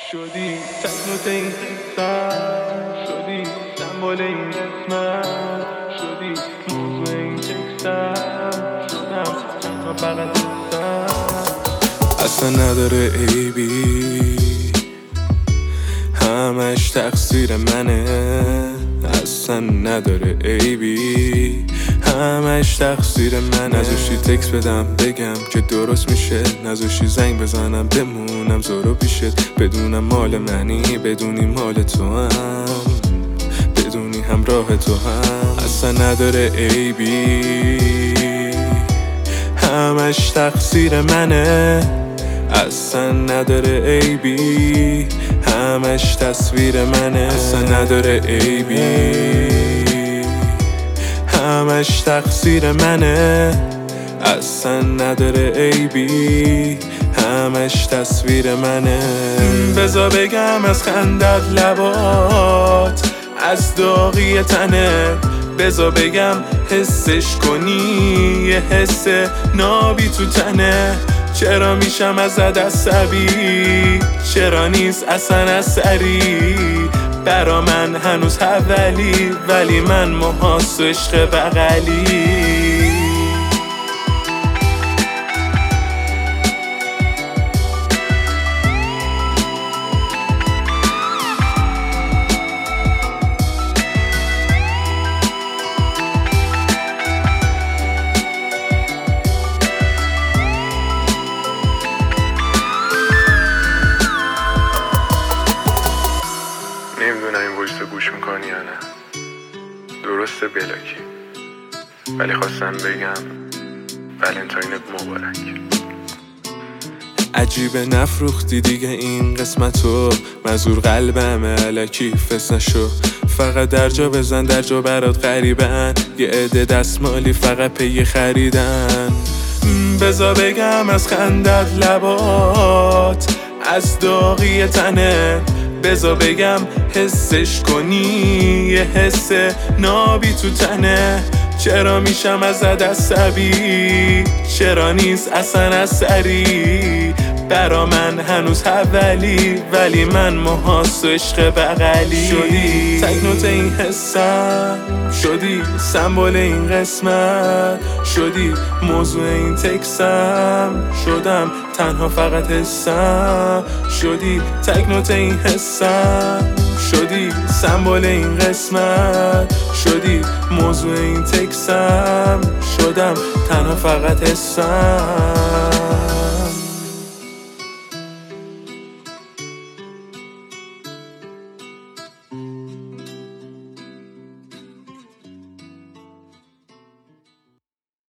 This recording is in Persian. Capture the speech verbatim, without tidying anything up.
شدی تکنوت این قصه، شدی سمبل این قسمت، شدی موضوع این تکستم، شدم تنها فقط هستم. اصلا نداره عیبی، همش تقصیر منه. اصلا نداره عیبی، همش تقصیر من. نذاشتی تکس بدم بگم که درست میشه، نذاشتی زنگ بزنم بمونم زورو پیشت، بدونم مال منی بدونی مال تو هم، بدونی همراه تو هم. اصلا نداره عیبی، همش تقصیر منه. اصلا نداره عیبی، همش تصویر منه. اصلا نداره عیبی، همش تقصیر منه. اصلا نداره عیبی، همش تصویر منه. بذار بگم از خندت لبات، از داغی تنه. بذار بگم حسش کنی، یه حس نابی تو تنه. چرا میشم ازت عصبی، چرا نیست اصلا اثری؟ برا من هنوز اولی، ولی من محاس و عشق بغلی. نمیدونم این وایس گوش میکنی یا نه، درسته بلاکی، ولی خواستم بگم ولنتاینت مبارک. عجیبه نفروختی دیگه این قسمتو، مزور قلبم الکی فس نشو. فقط در جا بزن در جا برات غریبن، یه عده دستمالی فقط پی خریدن. بذار بگم از خندت لبات، از داغی تنه. بذار بگم حسش کنی، یه حس نابی تو تنه. چرا میشم ازت عصبی، چرا نیست اصلا اثری؟ برا من هنوز اولی، ولی من محاس و عشق بغلی. شدی تکنوت این حسم، شدی سمبل این قسمت، شدی موضوع این تکستم، شدم تنها فقط هستم. شدی تکنوت این حسم، شدی سمبل این قسمت، شدی موضوع این تکستم، شدم تنها فقط هستم.